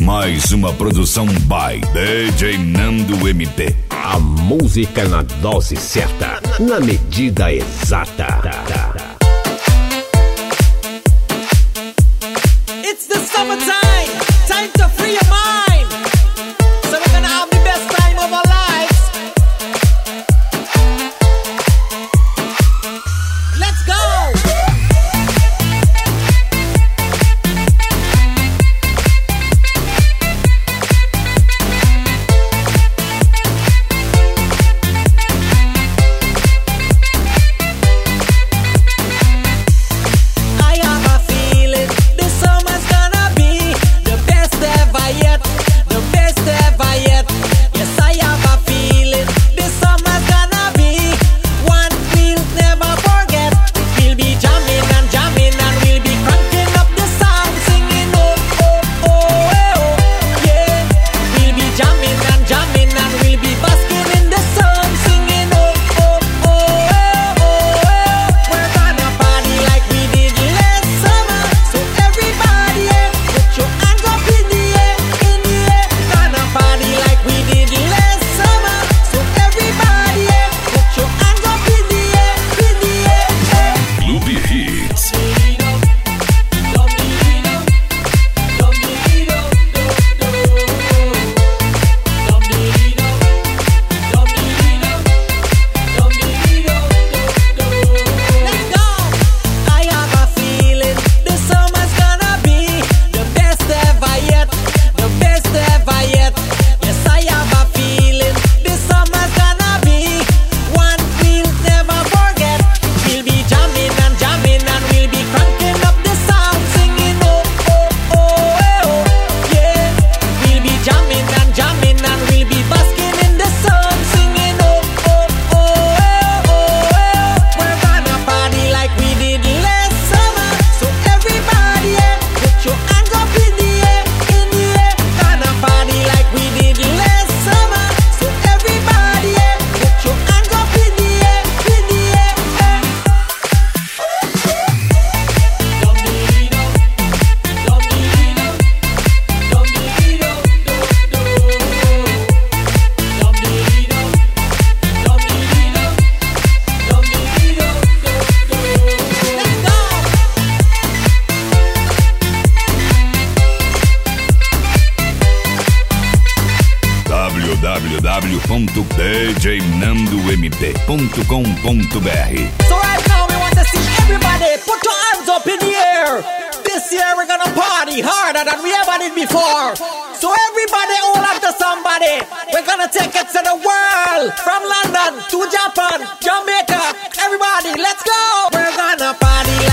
Mais uma produção by DJ Nando MP. A música na dose certa, na medida exata. It's the summertime, time to free your mind. So we're gonna have the best time of our lives. Let's go! www.djnandomp.com.br. So right now we want to see everybody put your hands up in the air. This year we're gonna party harder than we ever did before. So everybody hold on to somebody. We're gonna take it to the world. From London to Japan, Jamaica. Everybody, let's go. We're gonna party